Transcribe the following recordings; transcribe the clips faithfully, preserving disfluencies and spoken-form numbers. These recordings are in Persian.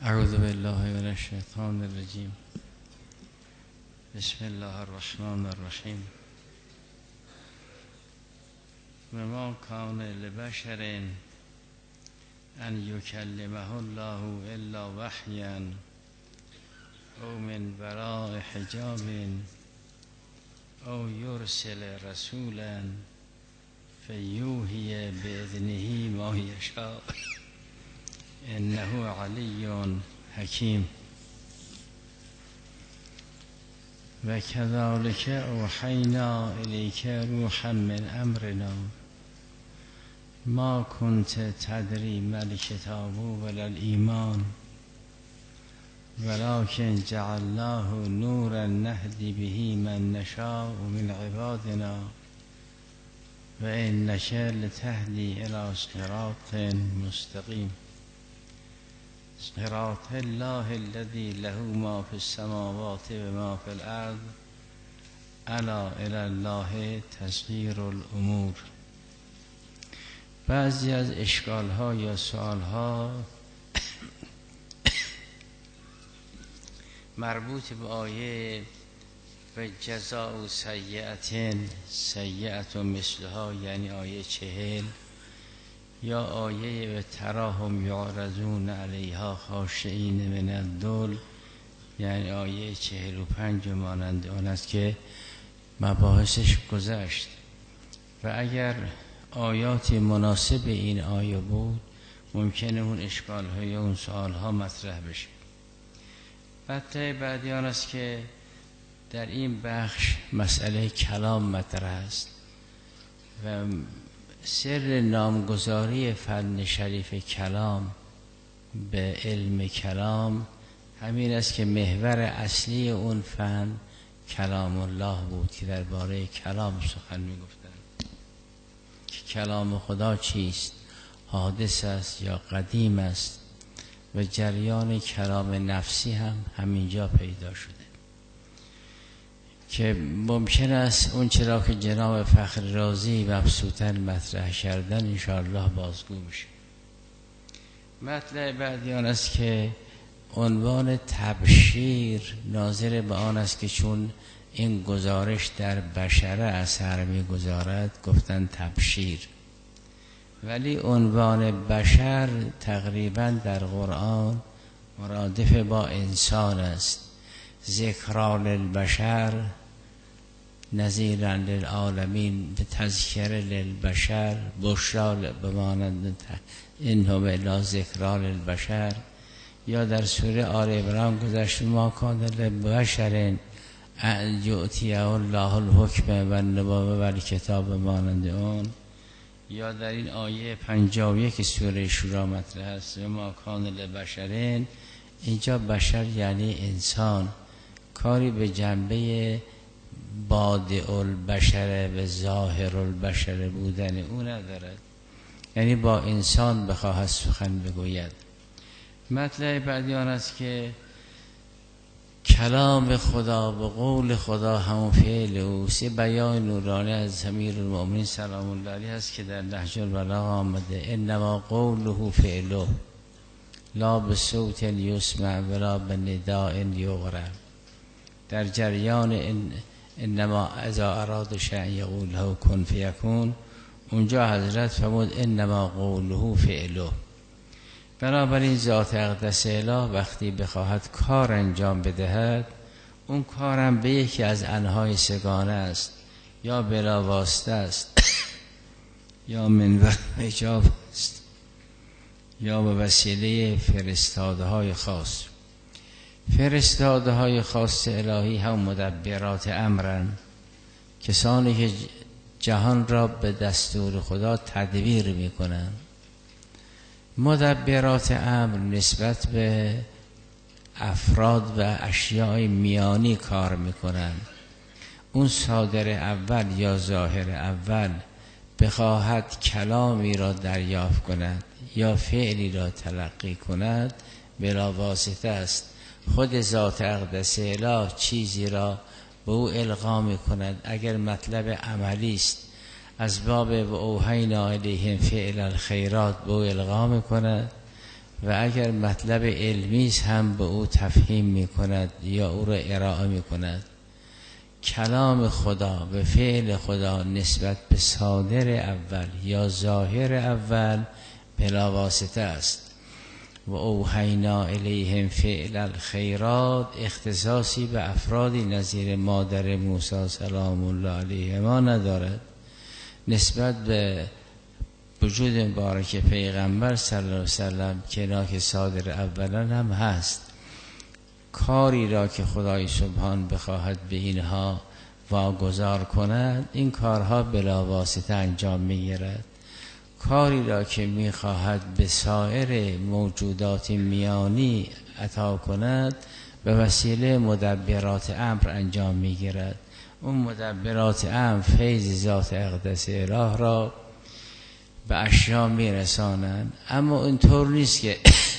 اعوذ بالله من الشیطان الرجیم. بسم الله الرحمن الرحیم. وما کان لبشر ان یکلمه الله الا وحیا او من وراء حجاب او یرسل رسولا فیوحی باذنه ما یشاء انه علی حکیم. و کذالک اوحینا الیک روحا من امرنا ما کنت تدری ما الکتاب ولا الایمان ولكن جعلناه نورا نهدی به من نشاء من عبادنا و انک لتهدی الی صراط مستقیم. صراط الله الذي له ما في السماوات و ما في الارض الا الى الله تصغیر الامور. بعضی از اشکال ها یا سوال ها مربوط به آیه و جزاء سیئة سیئة مثلها، یعنی آیه چهل، یا آیه و تراهم یعرضون علیها خاشعین من الذل، یعنی آیه چهل و پنج مانند آن است که مباحثش گذشت. و اگر آیاتی مناسب این آیه بود ممکنه اون اشکال ها یا اون سوال ها مطرح بشه. مطلع بعدی آن است که در این بخش مسئله کلام مطرح است و سر نامگذاری فن شریف کلام به علم کلام همین است که محور اصلی اون فن کلام الله بود که درباره کلام سخن می‌گفتند که کلام خدا چیست، حادث است یا قدیم است، و جریان کلام نفسی هم همینجا پیدا شده که ممکن است اون چرا که جناب فخر رازی مبسوطاً مطرح کردن انشاءالله بازگو میشه. مطلع بعدی آن است که عنوان تبشیر ناظر به آن است که چون این گزارش در بشر اثر میگذارد گفتن تبشیر، ولی عنوان بشر تقریبا در قرآن مرادف با انسان است. ذکرا للبشر نذیرا للعالمین، به تذکر للبشر بشرا بمانند انهم الا ذکرا للبشر. یا در سوره آل عمران گذشت ما کان لبشر ان یؤتیه الله الحکم و النبوة و الکتاب مانند اون. یا در این آیه پنجاه و یک سوره شورا مطرح است ما کان لبشر، اینجا بشر یعنی انسان، کاری به جنبه بادئ البشر و ظاهر البشر بودن او ندارد، یعنی با انسان بخواهد سخن بگوید. مطلع بعدی آن است که کلام خدا و قول خدا همون فعل اوست. یه بیان نورانی از امیر المؤمنین سلام الله علیه است که در نهج البلاغه آمده انما قوله فعله لا بصوت یسمع ولا بنداء یغرر. در جریان ان انما اذا اراد شیئا یقول له کن فیکون، اونجا حضرت فرمود انما قوله فعله. بنابراین ذات اقدس اله وقتی بخواهد کار انجام بدهد اون کارم به یکی از انهای سگانه است، یا بلا واسطه است یا من و حجاب است یا به وسیله فرستاده های خاص. فرستاده های خاص الهی هم مدبرات امرن، کسانی که جهان را به دستور خدا تدبیر میکنن. مدبرات امر نسبت به افراد و اشیاء میانی کار میکنن. اون صادر اول یا ظاهر اول بخواهد کلامی را دریافت کند یا فعلی را تلقی کند بلا واسطه است. خود ذات اقدس اله چیزی را به او القا میکند. اگر مطلب عملی است از باب و اوحینا الیهم فعل الخیرات به او القا میکند، و اگر مطلب علمی هم به او تفهیم می کند یا او را ارائه می کند. کلام خدا به فعل خدا نسبت به صادر اول یا ظاهر اول بلا واسطه است. و اوحینا الیهم فعل الخیرات اختصاصی به افرادی نظیر مادر موسی سلام الله علیهما ندارد. نسبت به وجود مبارک پیغمبر صلی الله علیه و سلم که صادر اولا هم هست. کاری را که خدای سبحان بخواهد به اینها واگذار کند، این کارها بلا واسطه انجام میگیرد. کاری را که میخواهد به سایر موجودات میانی عطا کند، به وسیله مدبرات امر انجام میگیرد. اون مدبرات امر فیض ذات اقدس اله را به اشیا میرسانند. اما اینطور نیست که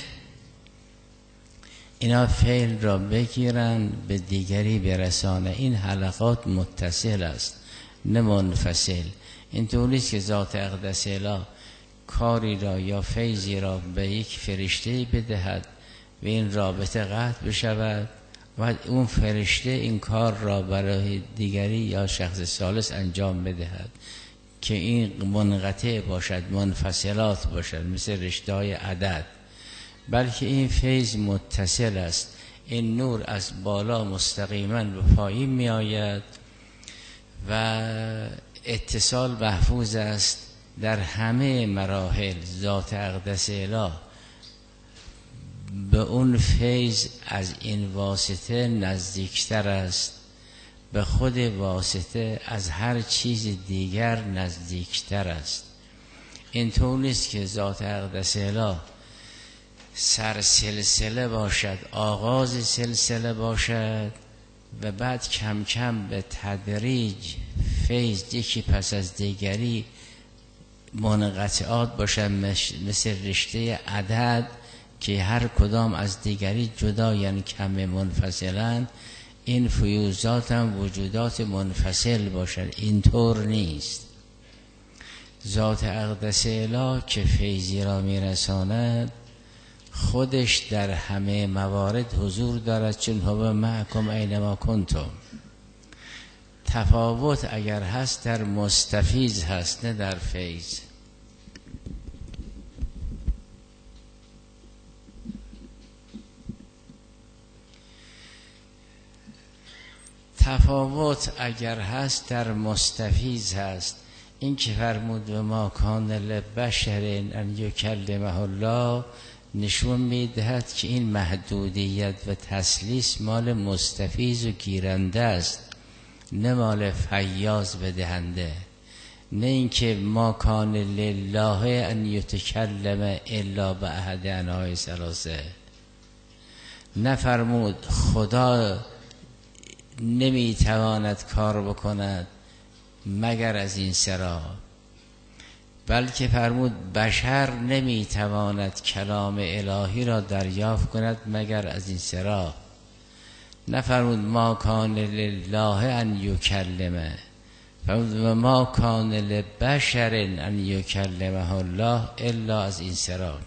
اینا فعل را بگیرن به دیگری برسانه. این حلقات متصل است نه منفصل. اینطور نیست که ذات اقدس اله کاری را یا فیضی را به یک فرشته بدهد و این رابطه قطع بشود و اون فرشته این کار را برای دیگری یا شخص ثالث انجام بدهد که این منقطع باشد، منفصلات باشد، مثل رشته‌های عدد. بلکه این فیض متصل است. این نور از بالا مستقیما به پایین می آید و اتصال محفوظ است در همه مراحل. ذات اقدس اله به اون فیض از این واسطه نزدیکتر است، به خود واسطه از هر چیز دیگر نزدیکتر است. این طور نیست که ذات اقدس اله سر سلسله باشد، آغاز سلسله باشد و بعد کم کم به تدریج فیض یکی پس از دیگری منقطعات باشد، مثل رشته عدد که هر کدام از دیگری جدا یعنی کم منفصلن. این فیوزات هم وجودات منفصل باشد. اینطور نیست. ذات اقدس اله که فیضی را میرساند خودش در همه موارد حضور دارد، چون هو معکم اینما کنتم. تفاوت اگر هست در مستفیض هست نه در فیض. تفاوت اگر هست در مستفیض هست. این که فرمود و ما کان لبشر ان یکلمه الله نشون میدهد که این محدودیت و تسلیس مال مستفیض و گیرنده است، نه مال فیاض و دهنده. نه اینکه ما کان لله ان یتکلم الا به احد انواع ثلاثه. نفرمود خدا نمیتواند کار بکند مگر از این سرا، بلکه فرمود بشر نمیتواند کلام الهی را دریافت کند مگر از این سرا. نفرمود ما کان لله ان یکلمه، فرمود و ما کان لبشر ان یکلمه الله الا از این سرا.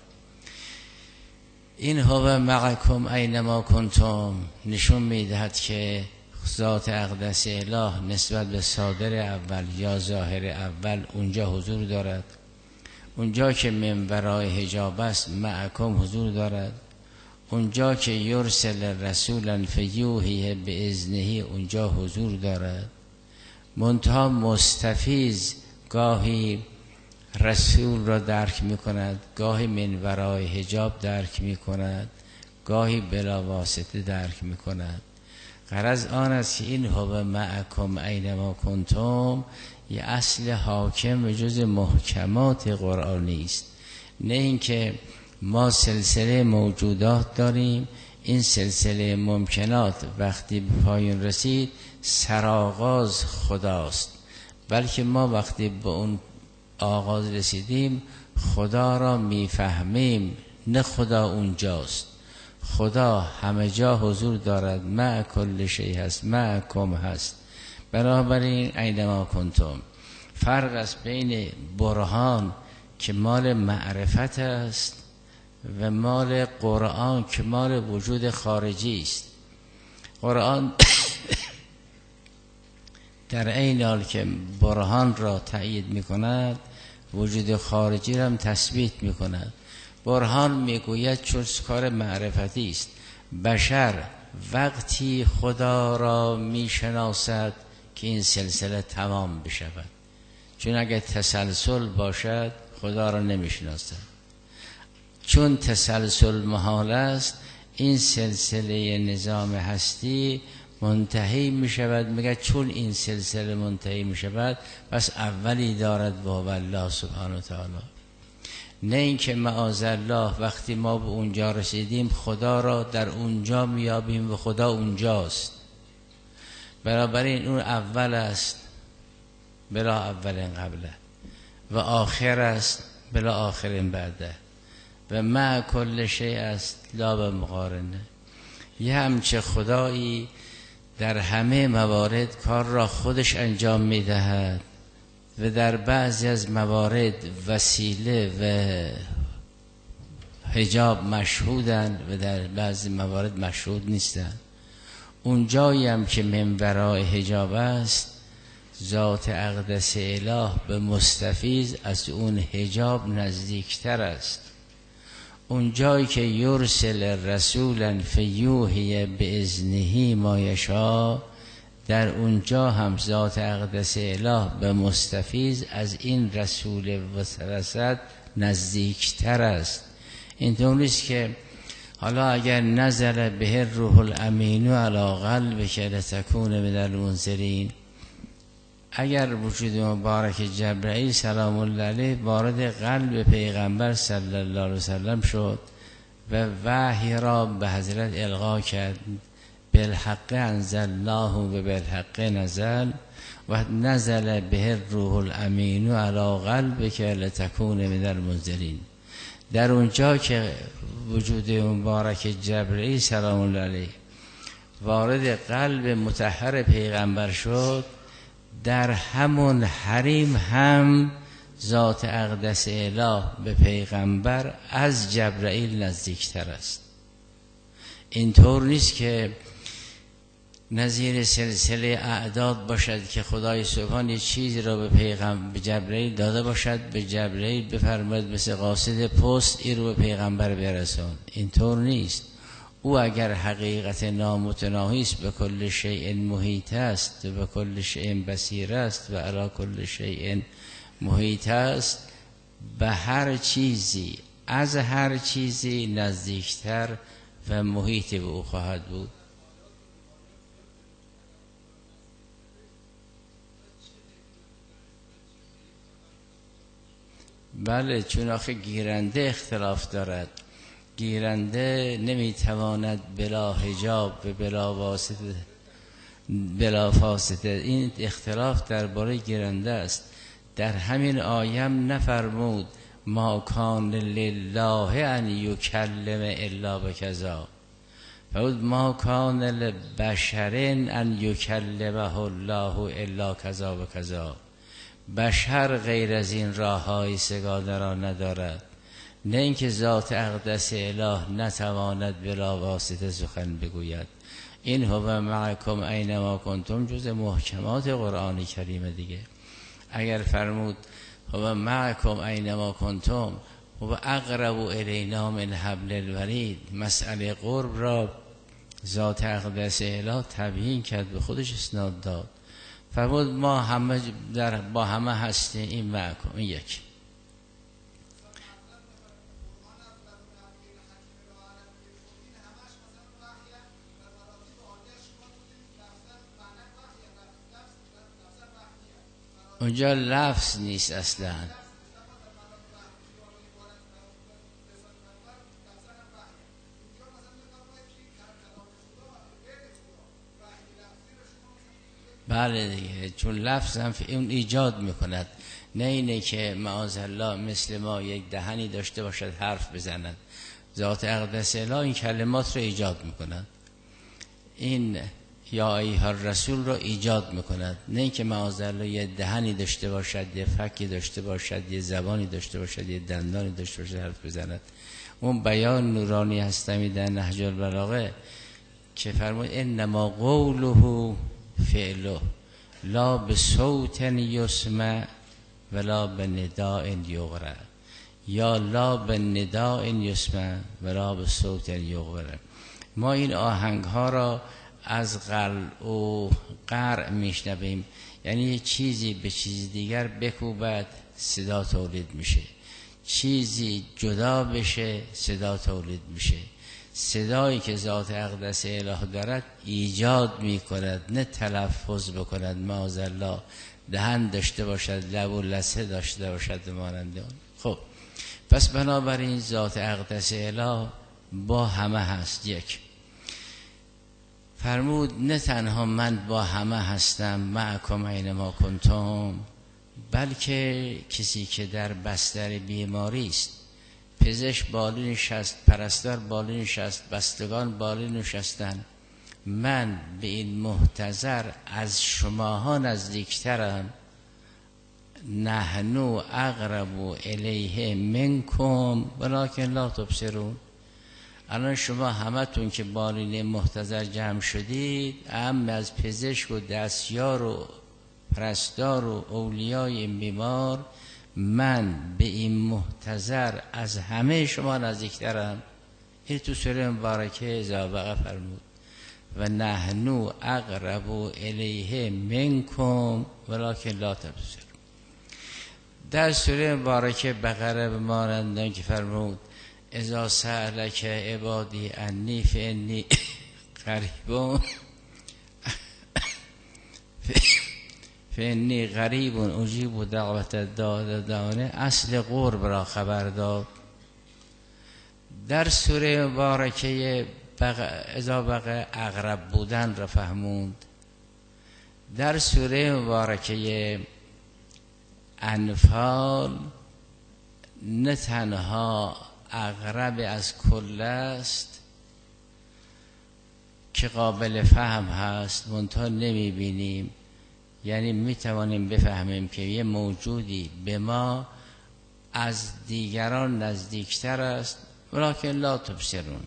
این هو معکم اینما کنتم نشون میدهد که ذات اقدس اله نسبت به صادر اول یا ظاهر اول اونجا حضور دارد. اونجا که من ورای حجاب است معکم حضور دارد. اونجا که یرسل رسولا فیوحی به اذنه اونجا حضور دارد. منتها مستفیض گاهی رسول را درک می کند، گاهی من ورای حجاب درک می کند، گاهی بلا واسطه درک می کند. غرض آن است که این هو معکم اینما کنتم یه اصل حاکم و جز محکمات قرآنی است. نه اینکه ما سلسله موجودات داریم، این سلسله ممکنات وقتی به پایان رسید سرآغاز خداست، بلکه ما وقتی به اون آغاز رسیدیم خدا را میفهمیم، نه خدا اونجاست. خدا همه جا حضور دارد، مع کل شیء هست، معکم هست. بنابراین اینما کنتم. فرق است بین برهان که مال معرفت است و مال قرآن که مال وجود خارجی است. قرآن در عین حال که برهان را تأیید می کند، وجود خارجی را هم تثبیت می کند. برهان می گوید چون کار معرفتی است، بشر وقتی خدا را می شناسد که این سلسله تمام بشود، چون اگر تسلسل باشد خدا را نمی شناسد. چون تسلسل محال است، این سلسله نظام هستی منتهی می شود. میگه چون این سلسله منتهی می شود پس اولی دارد با الله سبحانه و تعالی. نه اینکه معاذالله وقتی ما به اونجا رسیدیم خدا را در اونجا میابیم و خدا اونجاست. بنابراین اون اول است بلا اول قبله و آخر است بلا آخر بعده و مع کل شیء است لا به مقارنه. یه همچه خدایی در همه موارد کار را خودش انجام میدهد و در بعضی از موارد وسیله و حجاب مشهودند و در بعضی موارد مشهود نیستند. اون جایی هم که من ورای حجاب است، ذات اقدس اله به مستفیض از اون حجاب نزدیکتر است. اون جایی که یرسل رسولا فیوحی باذنه ما یشاء، در اونجا هم ذات اقدس اله به مستفیض از این رسول وسط نزدیکتر است. اینطور نیست که حالا اگر نزل به روح الامین علی قلبک لتکون من المنذرین، اگر وجود مبارک جبرئیل سلام الله علیه وارد قلب پیغمبر صلی الله علیه وسلم شد و وحی را به حضرت القا کرد، بالحق انزلناه و بالحق نزل و نزل به روح الامین علی قلبک لتکون من المنذرین. در اونجا که وجود مبارک جبرئیل سلام الله علیه وارد قلب مطهر پیغمبر شد، در همون حریم هم ذات اقدس اله به پیغمبر از جبرئیل نزدیکتر است. اینطور نیست که نظیر سلسله اعداد باشد که خدای سبحان یه چیزی را به پیغمبر به جبرئیل داده باشد، به جبرئیل بفرماید مثل قاصد پست این رو به پیغمبر برسون. اینطور نیست. او اگر حقیقت نامتناهی است، به کل شیء محیط است و به کل شیء بصیر است و علی کل شیء محیط است، به هر چیزی از هر چیزی نزدیکتر و محیط به او خواهد بود. بله، چون آخه گیرنده اختلاف دارد. گیرنده نمیتواند بلا حجاب و بلا واسطه بلا فاسطه. این اختلاف درباره گیرنده است. در همین آیم نفرمود ما کان لله ان یکلم الا بکذا، فرمود ما کان لبشر ان یکلمه الله الا کذا و کذا. بشر غیر از این راههای سگانه را ندارد. نه اینکه ذات اقدس اله نتواند بلا واسطه سخن بگوید. این هو معکم اینما کنتم جز محکمات قرآن کریم دیگه. اگر فرمود هو معکم اینما کنتم هو اقرب الینا من حبل الورید، مسئله قرب را ذات اقدس اله تبیین کرد، به خودش اسناد داد. فرمود ما همه در با همه هستیم. این معکم این یک. اونجا لفظ نیست اصلا. بله دیگه، چون لفظ هم اون ایجاد میکند. نه اینه که معاذالله مثل ما یک دهنی داشته باشد حرف بزند. ذات اقدس اله این کلمات رو ایجاد میکند. این یا ایها الرسول رو ایجاد میکند. نه اینکه معاذالله یه دهنی داشته باشد، یه فکی داشته باشد، یه زبانی داشته باشد، یه دندانی داشته باشد حرف بزند. اون بیان نورانی هستمی در نهج البلاغه که فرمود انما قوله فعله لا به صوت یسمع ولا به نداء یغرى یا لا به نداء یسمع ولا به صوت یغرى. ما این آهنگ ها را از قلع و قرع میشنویم، یعنی یه چیزی به چیز دیگر بکوبد صدا تولید میشه، چیزی جدا بشه صدا تولید میشه. صدایی که ذات اقدس اله دارد ایجاد میکند، نه تلفظ بکند معاذالله، دهن داشته باشد، لب و لثه داشته باشد مانند اون. خب پس بنابراین ذات اقدس اله با همه هست. یک فرمود نه تنها من با همه هستم معکم اینما کنتم، بلکه کسی که در بستر بیماری است، پزشک بالی نشست، پرستار بالی نشست، بستگان بالی نشستن، من به این محتضر از شماها نزدیکترم، نحنو اقرب الیه منکم ولکن لا تبصرون. الان شما همتون که بالین محتضر جمع شدید، هم از پزشک و دستیار و پرستار و اولیای این بیمار، من به این محتضر از همه شما نزدیکترم. این تو سوره مبارکه زابقه فرمود و نحنو اقرب الیه منکم ولکن لا تبصرون. در سوره مبارکه بقره به مانندان که فرمود اذا سألک عبادی انی فانی قریب فانی قریب اجیب دعوت داع دانه، اصل قرب را خبر داد. در سوره مبارکه اذا بقى اقرب بودن را فهموند. در سوره مبارکه انفال نه تنها اقرب از کل است که قابل فهم هست منتها نمی بینیم، یعنی می توانیم بفهمیم که یه موجودی به ما از دیگران نزدیکتر است ولکن لا تبصرون.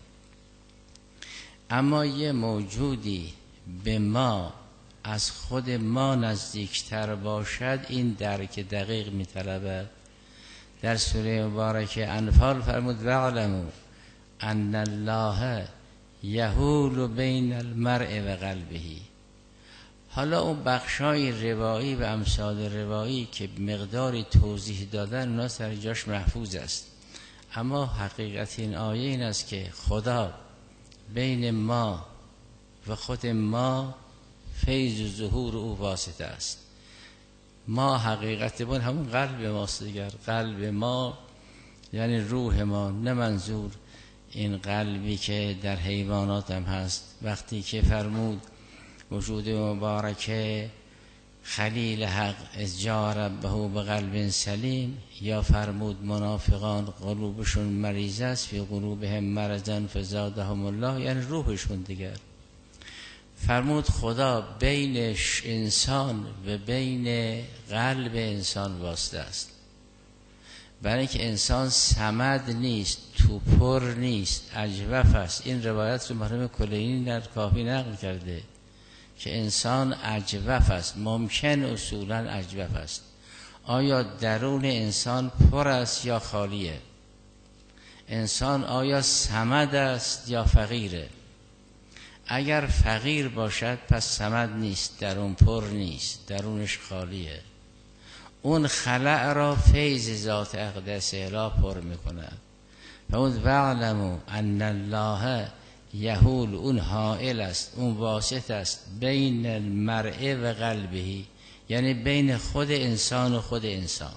اما یه موجودی به ما از خود ما نزدیکتر باشد، این درک دقیق می طلبد. در سوره مبارکه انفال فرمود وعلموا ان الله یحول بین المرء و قلبه. حالا اون بخشای روایی و امثال روایی که مقداری توضیح دادن اونا سر جاش محفوظ است، اما حقیقت این آیه این است که خدا بین ما و خود ما فیض و ظهور او واسطه است. ما حقیقت بون همون قلب ماست دیگر. قلب ما یعنی روح ما، نه منظور این قلبی که در حیوانات هم هست. وقتی که فرمود وجود مبارکه خلیل حق از جا ربه به قلب سلیم، یا فرمود منافقان قلوبشون مریض است فی قلوبهم مرض فزادهم الله، یعنی روحشون دیگر. فرمود خدا بین انسان و بین قلب انسان واسطه است، برای اینکه انسان صمد نیست، توپر نیست، اجوف است. این روایت رو مرحوم کلینی در کافی نقل کرده که انسان اجوف است، ممکن اصولا اجوف است. آیا درون انسان پر است یا خالیه؟ انسان آیا صمد است یا فقیره؟ اگر فقیر باشد پس صمد نیست، درون پر نیست، درونش خالیه. اون خلع را فیض ذات اقدس اله پر میکنه. و اون وعلموا ان الله یحول، اون حائل است، اون واسط است بین المرء و قلبه، یعنی بین خود انسان و خود انسان.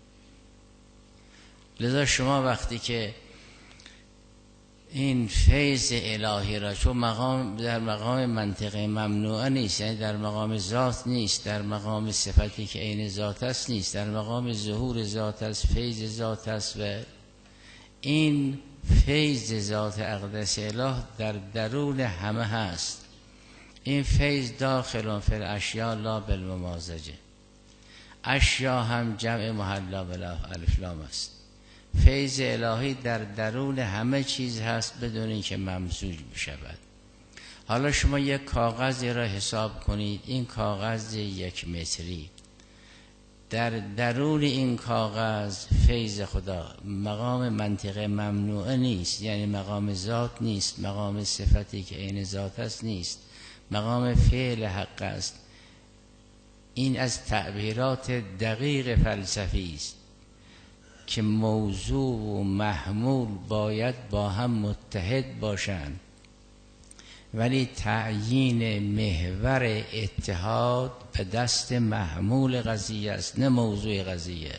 لذا شما وقتی که این فیض الهی را، چون مقام در مقام منطقه ممنوعه نیست، یعنی در مقام ذات نیست، در مقام صفتی که عین ذات است نیست، در مقام ظهور ذات است، فیض ذات است، و این فیض ذات اقدس اله در درون همه هست. این فیض داخل فی الاشیاء لا بالممازجه. اشیا هم جمع محلا بلا الف لام است. فیض الهی در درون همه چیز هست بدون اینکه ممزوج بشود. حالا شما یک کاغذی را حساب کنید، این کاغذ یک متری، در درون این کاغذ فیض خدا مقام منطقه ممنوعه نیست، یعنی مقام ذات نیست، مقام صفتی که عین ذات است نیست، مقام فعل حق است. این از تعبیرات دقیق فلسفی است که موضوع و محمول باید با هم متحد باشند، ولی تعیین محور اتحاد به دست محمول قضیه است، نه موضوع قضیه.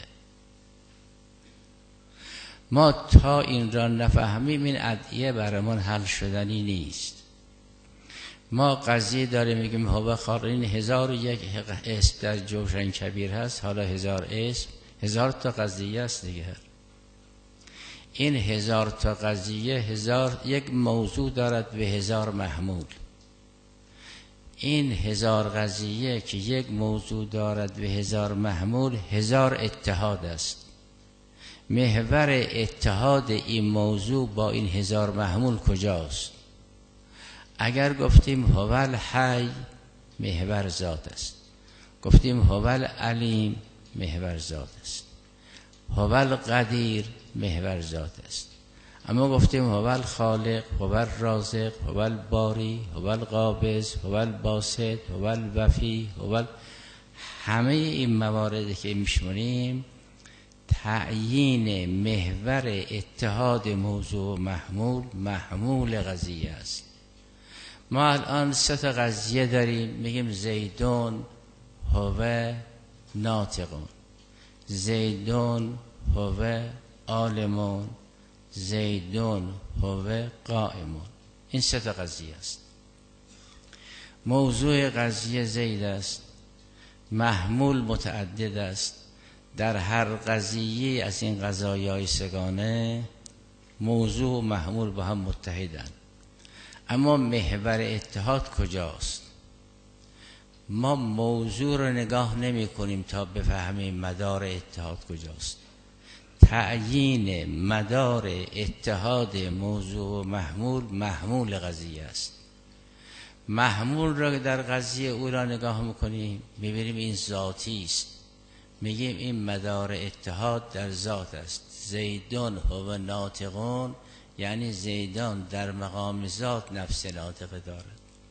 ما تا این را نفهمیم این ادعیه برامون حل شدنی نیست. ما قضیه داریم میگیم هو خارین هزار و یک اسم در جوشن کبیر هست، حالا هزار اسم، هزار تا قضیه است دیگه. این هزار تا قضیه هزار یک موضوع دارد به هزار محمول. این هزار قضیه که یک موضوع دارد به هزار محمول هزار اتحاد است. محور اتحاد این موضوع با این هزار محمول کجاست؟ اگر گفتیم هو الحی محور ذات است، گفتیم هو العلیم محور ذات است، هو القدیر محور ذات است. اما گفتیم هو الخالق، هو الرازق، هو الباری، هو القابض، هو الباسط، هو الوفی، هو ال... همه این مواردی که میشمونیم تعیین محور اتحاد موضوع و محمول محمول قضیه است. ما الان سه تا قضیه داریم، میگیم زیدون هو ناطقون، زیدون هو عالمون، زیدون هو قائمون. این سه تا قضیه است. موضوع قضیه زید است، محمول متعدد است. در هر قضیه از این قضایای سگانه موضوع و محمول با هم متحدند. اما محور اتحاد کجاست؟ ما موضوع رو نگاه نمی کنیم تا بفهمیم مدار اتحاد کجاست. تعیین مدار اتحاد موضوع و محمول محمول قضیه است. محمول را در قضیه او را نگاه میکنیم میبینیم این ذاتی است، میگیم این مدار اتحاد در ذات است. زیدون هو ناطقون یعنی زیدان در مقام ذات نفس ناطقه دارد.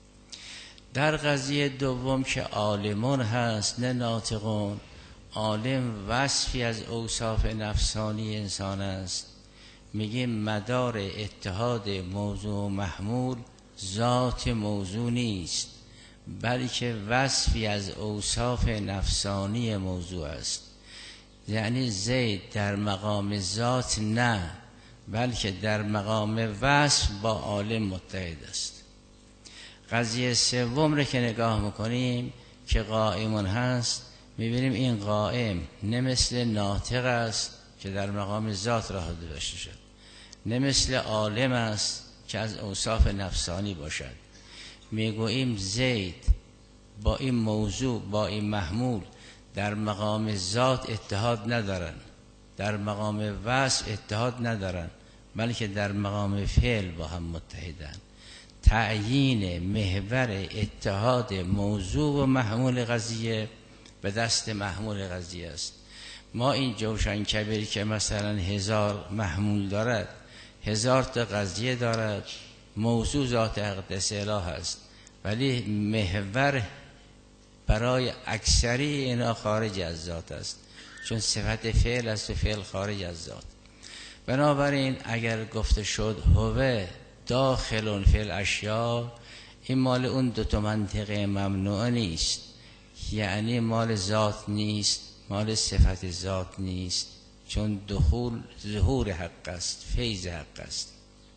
در قضیه دوم که عالمون هست نه ناطقون، عالم وصفی از اوصاف نفسانی انسان است، میگیم مدار اتحاد موضوع و محمول ذات موضوع نیست بلکه وصفی از اوصاف نفسانی موضوع است. یعنی زید در مقام ذات نه بلکه در مقام وصف با عالم متحد است. قضیه سوم رو که نگاه میکنیم که قائمون هست، میبینیم این قائم نه مثل ناطق است که در مقام ذات راه داشته شد، نه مثل عالم است که از اوصاف نفسانی باشد. میگوییم زید با این موضوع با این محمول در مقام ذات اتحاد ندارن، در مقام وصف اتحاد ندارن، بلکه در مقام فعل با هم متحدن. تعیین محور اتحاد موضوع و محمول قضیه به دست محمول قضیه است. ما این جوشن کبیر که مثلا هزار محمول دارد، هزار تا قضیه دارد، موضوع ذات اقدس اله است، ولی محور برای اکثری اینا خارج از ذات است، چون صفت فعل است و فعل خارج از ذات. بنابراین اگر گفته شد هو داخل فی الاشیاء، این مال اون دو تا منطقه ممنوع نیست، یعنی مال ذات نیست، مال صفت ذات نیست، چون دخول ظهور حق است، فیض حق است.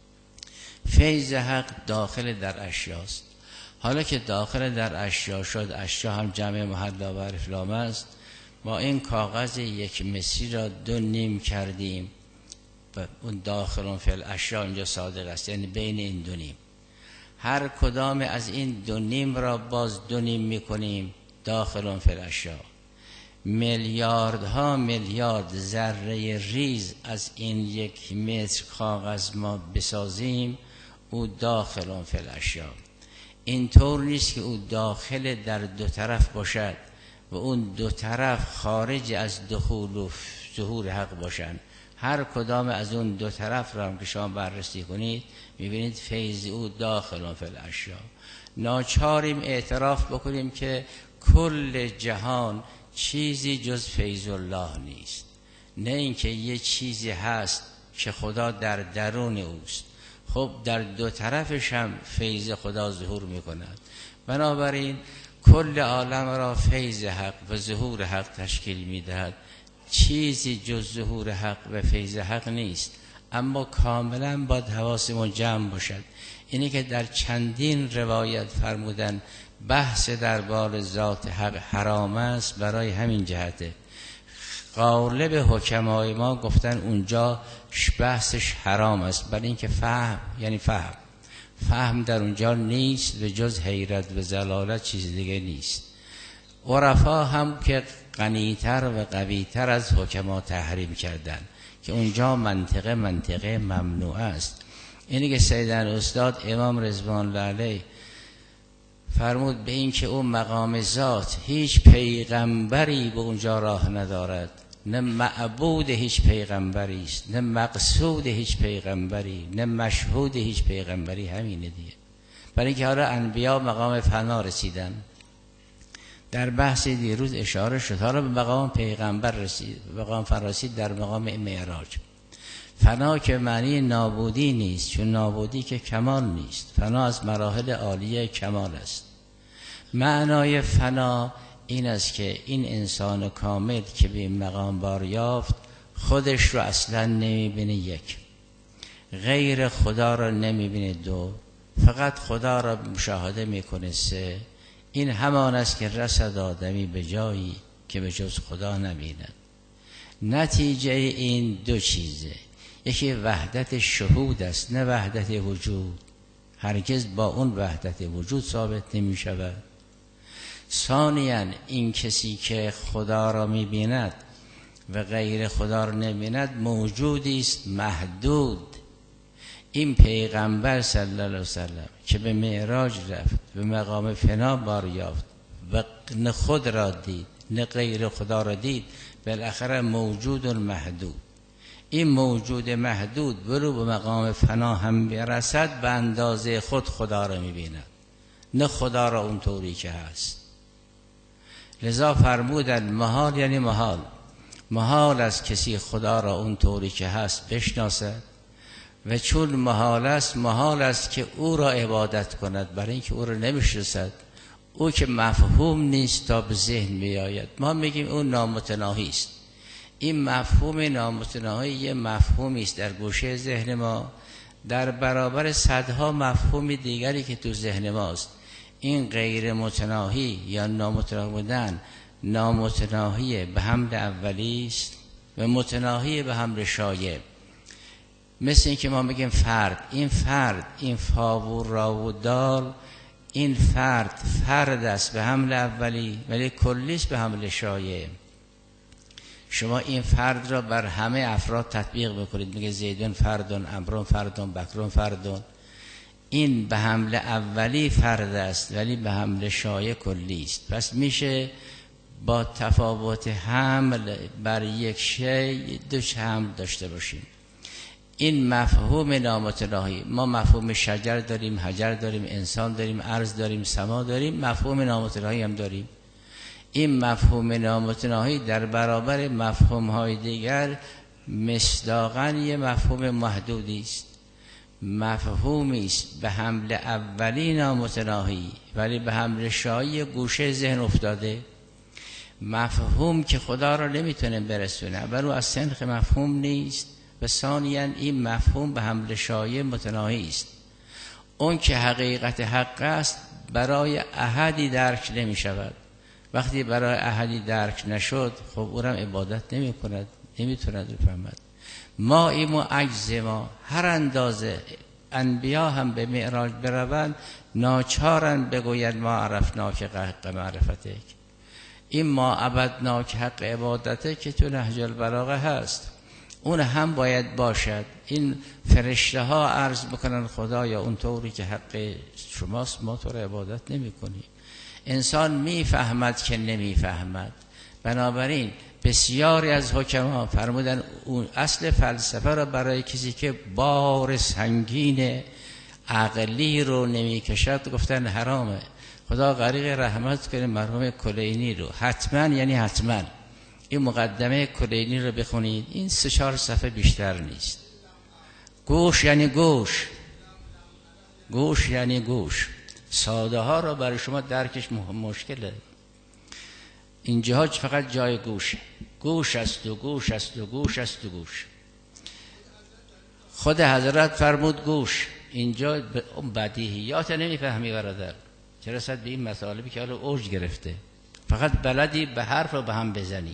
فیض حق داخل در اشیاست. حالا که داخل در اشیا شد، اشیا هم جمع محلا و افلام است، ما این کاغذ یک مصری را دو نیم کردیم و اون داخلون فی الاشیا اینجا صادق است، یعنی بین این دو نیم. هر کدام از این دو نیم را باز دو نیم میکنیم داخلون فی الاشیا. میلیاردها میلیارد ذره ریز از این یک متر کاغذ ما بسازیم، او داخل فی الاشیا. این طور نیست که او داخل در دو طرف باشد و اون دو طرف خارج از دخول و ظهور حق باشند. هر کدام از اون دو طرف را هم که شما بررسی کنید میبینید فیض او داخل فی الاشیا. ناچاریم اعتراف بکنیم که کل جهان چیزی جز فیض الله نیست، نه اینکه یه چیزی هست که خدا در درون اوست. خب در دو طرفش هم فیض خدا ظهور میکند. بنابراین کل عالم را فیض حق و ظهور حق تشکیل میدهد، چیزی جز ظهور حق و فیض حق نیست. اما کاملا باید حواسمون جمع باشد. اینی که در چندین روایت فرمودن بحث دربار ذات حق حرام است، برای همین جهته. غالب حکمای ما گفتن اونجا بحثش حرام است، برای اینکه فهم یعنی فهم فهم در اونجا نیست، به جز حیرت و ضلالت چیز دیگه نیست. عرفا هم که غنیتر و قویتر از حکما تحریم کردن که اونجا منطقه منطقه ممنوع است. اینی که سیدن استاد امام رضوان الله علیه فرمود به این که اون مقام ذات هیچ پیغمبری به اونجا راه ندارد، نه معبود هیچ پیغمبری است، نه مقصود هیچ پیغمبری، نه مشهود هیچ پیغمبری. همینه دیگه. برای اینکه حالا انبیا مقام فنا رسیدن. در بحث دیروز اشاره شد حالا به مقام پیغمبر رسید، مقام فنا رسید در مقام معراج. فنا که معنی نابودی نیست، چون نابودی که کمال نیست. فنا از مراحل عالیه کمال است. معنای فنا این است که این انسان کامل که به این مقام بار یافت خودش رو اصلا نمیبینه یک، غیر خدا رو نمیبینه دو، فقط خدا را مشاهده میکنه سه. این همان است که رسد آدمی به جایی که به جز خدا نبیند. نتیجه این دو چیزه، یکی وحدت شهود است، نه وحدت وجود. هرگز با اون وحدت وجود ثابت نمی شود. ثانیاً این کسی که خدا را می بیند و غیر خدا را نمی بیند موجودی است محدود. این پیغمبر صلی الله علیه وسلم که به معراج رفت، به مقام فنا بار یافت و نه خود را دید نه غیر خدا را دید، بالاخره موجود محدود. این موجود محدود برو به مقام فنا هم برسد، به اندازه خود خدا را می‌بیند، نه خدا را اونطوری که هست. لذا فرمودن محال یعنی محال محال است کسی خدا را اونطوری که هست بشناسد، و چون محال است محال است که او را عبادت کند، برای اینکه او را نمی‌شناسد. او که مفهوم نیست تا به ذهن بیاید. ما میگیم اون نامتناهی است. این مفهوم نامتناهی یه مفهومی است در گوشه ذهن ما، در برابر صدها مفهوم دیگری که تو ذهن ماست. این غیر متناهی یا نامتناهی بودن، نامتناهی به حمل اولی است و متناهی به حمل شایع. مثل این که ما بگیم فرد، این فرد، این فا و را و دال، این فرد فرد است به حمل اولی ولی کلیست به حمل شایع. شما این فرد را بر همه افراد تطبیق بکنید، میگه زیدون فردون، عمرون فردون، بکرون فردون. این به حمل اولی فرد است ولی به حمل شایع کلی است. پس میشه با تفاوت حمل بر یک شی دو حمل داشته باشیم. این مفهوم نامتناهی، ما مفهوم شجر داریم، حجر داریم، انسان داریم، ارض داریم، سما داریم، مفهوم نامتناهی هم داریم. این مفهوم نامتناهی در برابر مفهوم های دیگر مصداقاً یه مفهوم محدودی است. مفهومی است به حمل اولی نامتناهی ولی به حمل شایع گوشه ذهن افتاده. مفهوم که خدا را نمیتونه برسونه، برو از سنخ مفهوم نیست. و ثانیاً این مفهوم به حمل شایع متناهی است. اون که حقیقت حق است برای احدی درک نمی شود. وقتی برای احدی درک نشد خب او را عبادت نمی کند، نمی تواند بفهمد. ما ایم و عجز ما، هر اندازه انبیا هم به معراج بروند ناچارن بگوید ما عرفنا که حق معرفتک. این ما عبدناک حق عبادته که تو نهج البلاغه هست، اون هم باید باشد. این فرشته ها عرض بکنن خدایا اون طوری که حق شماست ما تو رو عبادت نمی کنی. انسان میفهمد که نمیفهمد. بنابراین بسیاری از حکما فرمودن اون اصل فلسفه را برای کسی که بار سنگین عقلی رو نمیکشد گفتن حرامه. خدا غریق رحمت کنه مرحوم کلینی رو، حتما یعنی حتما این مقدمه کلینی رو بخونید، این سه چهار صفحه بیشتر نیست. گوش یعنی گوش، گوش یعنی گوش. ساده ها رو برای شما درکش مشکله. اینجاها فقط جای گوشه، گوش است و گوش است و گوش است و گوش. خود حضرت فرمود گوش. اینجا بدیهیات نمیفهمی برادر، چه رسد به این مطالبی که حالا اوج گرفته، فقط بلدی به حرف رو به هم بزنی.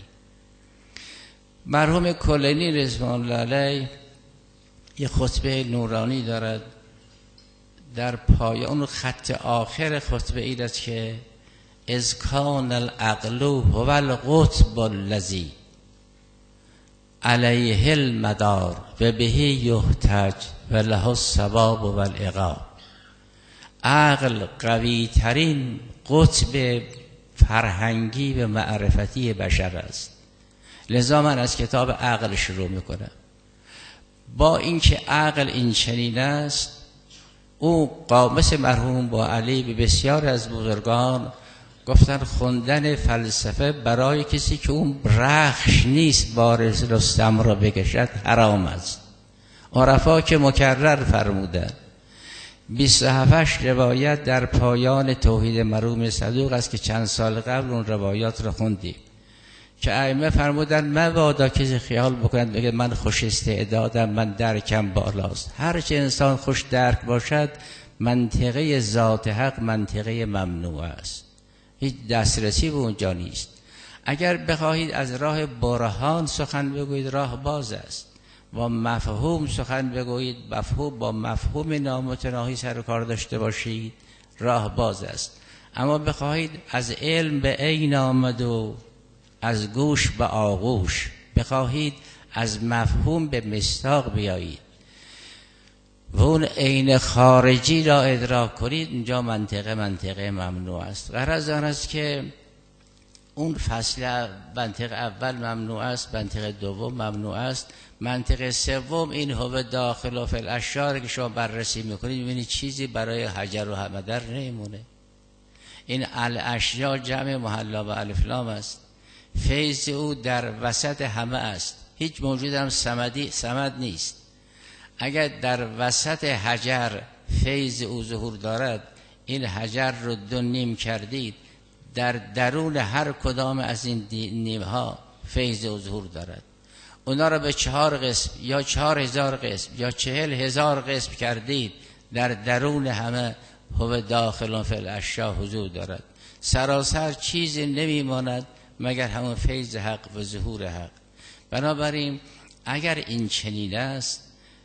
مرحوم کلینی رضوان الله علیه یه خطبه نورانی دارد، در پایان خط آخر خطبه این است که اذ کان العقل هو القطب الذی علیه المدار و به یحتج و له الثواب و العقاب. عقل قوی ترین قطب فرهنگی و معرفتی بشر است. لذا من از کتاب عقل شروع میکنم. با اینکه عقل این چنین است، او قامس مرحوم با علی به بسیار از بزرگان گفتن خوندن فلسفه برای کسی که اون رخش نیست بارز رستم را بکشد حرام است. عرفا که مکرر فرمودن. بیست و هفت روایت در پایان توحید مرحوم صدوق است که چند سال قبل اون روایات رو خوندیم که ائمه فرمودن مبادا کسی خیال بکند بگه من خوش استعدادم، من درکم بالاست. هر چه انسان خوش درک باشد منطقه ذات حق منطقه ممنوع است، هیچ دسترسی به اونجا نیست. اگر بخواهید از راه برهان سخن بگویید راه باز است، با مفهوم سخن بگویید، مفهوم با مفهوم نامتناهی سر و کار داشته باشید راه باز است. اما بخواهید از علم به عین آمد و از گوش به آغوش، بخواهید از مفهوم به مصداق بیایید و اون عین خارجی را ادراک کنید، اینجا منطقه منطقه ممنوع است. غرض آن است که اون فصل منطقه اول ممنوع است، منطقه دوم ممنوع است، منطقه سوم این هو داخل و فی الاشیاء که شما بررسی میکنید میبینید چیزی برای حجر و مدر نمیمونه. این الاشیاء جمع محلا و الف لام است. فیض او در وسط همه است، هیچ موجود هم صمدی صمد نیست. اگر در وسط حجر فیض او ظهور دارد، این حجر رو دو نیم کردید، در درون هر کدام از این نیم ها فیض او ظهور دارد. اونا رو به چهار قسم یا چهار هزار قسم یا چهل هزار قسم کردید، در درون همه هو داخل فی الاشیاء حضور دارد. سراسر چیزی نمیماند مگر همون فیض حق و ظهور حق. بنابراین اگر این چنین است،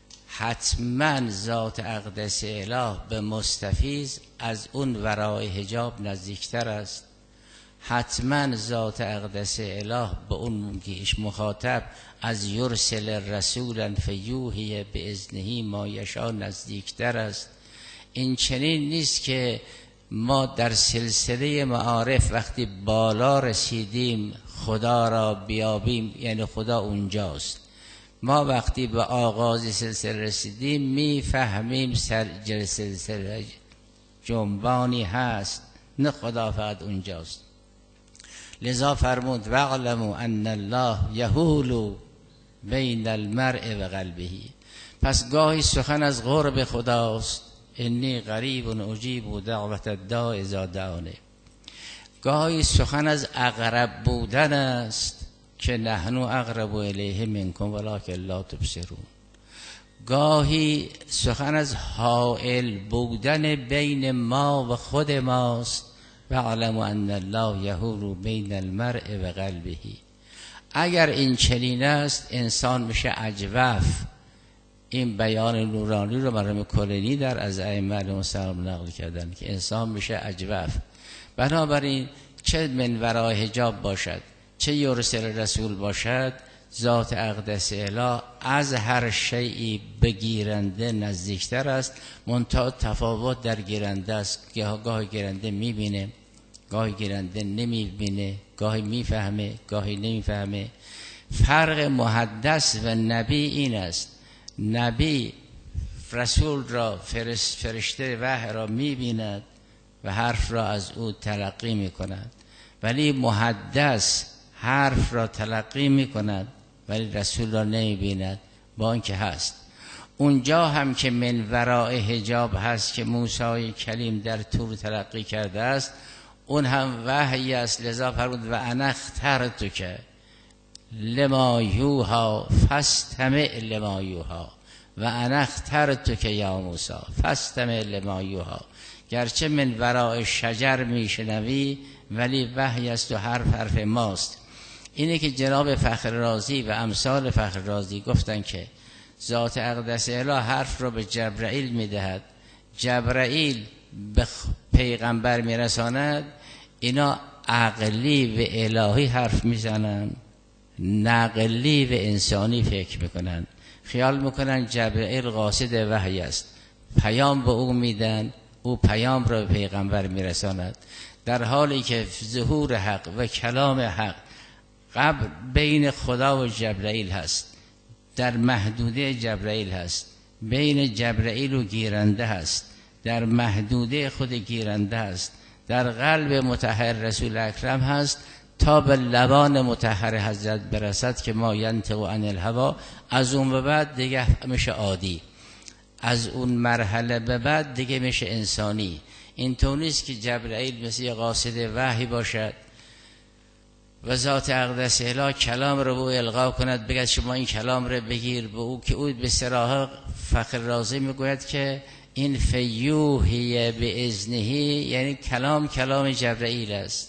حتما ذات اقدس اله به مستفیض از اون ورای حجاب نزدیکتر است. حتما ذات اقدس اله به اون که ایش مخاطب از یرسل رسولا فیوحی به اذنه ما یشاء نزدیکتر است. این چنین نیست که ما در سلسله معارف وقتی بالا رسیدیم خدا را بیابیم، یعنی خدا اونجاست. ما وقتی به آغاز سلسله رسیدیم میفهمیم سر سلسله جنبانی هست، نه خدا فقط اونجاست. لذا فرمود واعلموا ان الله یحول بین المرء و قلبه. پس گاهی سخن از قرب خداست، انی قریب اجیب دعوت الداع اذا دعانه. گاهی سخن از اقرب بودن است که نحن اقرب الیه منکم ولکن لا تبصرون. گاهی سخن از حائل بودن بین ما و خود ماست، واعلموا ان الله یحول بین المرء و قلبه. اگر این چنین است انسان میشه اجوف. این بیان نورانی رو مرحوم کلینی در از ائمه علیهم السلام نقل کردن که انسان میشه اجوف. بنابراین چه من ورای حجاب باشد چه یرسل رسول باشد، ذات اقدس اله از هر شیئی بگیرنده نزدیکتر است. منتها تفاوت در گیرنده است. گاهی گیرنده میبینه، گاهی گیرنده نمیبینه، گاهی میفهمه، گاهی نمیفهمه. فرق محدث و نبی این است: نبی رسول را فرست فرشته وحی را میبیند و حرف را از او تلقی میکند، ولی محدث حرف را تلقی میکند ولی رسول را نمیبیند، با اینکه هست. اونجا هم که من وراء حجاب هست که موسی کلیم در طور تلقی کرده است، اون هم وحی است. لذا فرمود و انا اخترتک لما یوحی فاستمع لما یوحی و انا اخترتک یا موسی فاستمع لما یوحی. گرچه من وراء شجر میشنوی ولی وحی است و حرف حرف ماست. اینه که جناب فخر رازی و امثال فخر رازی گفتن که ذات اقدس اله حرف را به جبرائیل میدهد، جبرائیل به پیغمبر میرساند. اینا عقلی و الهی حرف میزنن، نقلی و انسانی فکر میکنن. خیال میکنن جبرائیل قاصد وحی است، پیام به او میدن، او پیام را به پیغمبر میرساند، در حالی که ظهور حق و کلام حق قبل بین خدا و جبرائیل هست، در محدوده جبرائیل هست، بین جبرائیل و گیرنده هست، در محدوده خود گیرنده هست، در قلب مطهر رسول اکرم هست، تا به لبان مطهر حضرت برسد که ما ینطق عن الهوا. از اون به بعد دیگه میشه عادی، از اون مرحله به بعد دیگه میشه انسانی. اینطور نیست که جبرائیل مثل قاصد وحی باشد و ذات اقدس اله کلام رو به او القا کند، بگه شما این کلام رو بگیر به او، که او به صراحه فخر رازی میگوید که این فیوحی به اذنهی، یعنی کلام کلام جبرائیل است.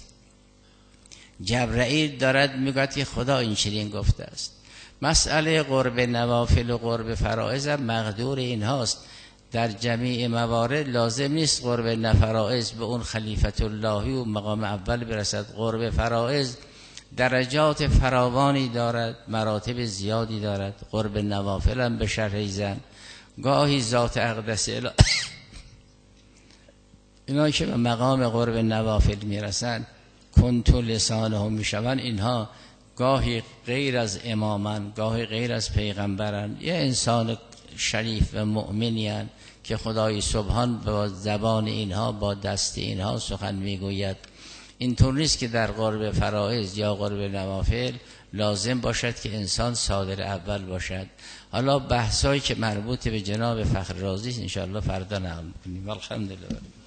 جبرائیل دارد میگوید که خدا این چنین گفته است. مسئله قرب نوافل و قرب فرائض هم مقدور این هاست. در جمیع موارد لازم نیست قرب نفرائض به اون خلیفت اللهی و مقام اول برسد. قرب فرائض درجات فراوانی دارد، مراتب زیادی دارد. قرب نوافل هم به شرح زن گاهی ذات اقدس اله اینا که به مقام قرب نوافل میرسن کنتو لسانهم میشون، اینها گاهی غیر از امامن، گاهی غیر از پیغمبرن، یه انسان شریف و مؤمنین که خدای سبحان با زبان اینها با دست اینها سخن میگوید. اینطور نیست که در قرب فرائض یا قرب نوافل لازم باشد که انسان صادر اول باشد. حالا بحثایی که مربوط به جناب فخر رازی است ان شاء الله فردا نقل می‌کنیم. الحمدلله.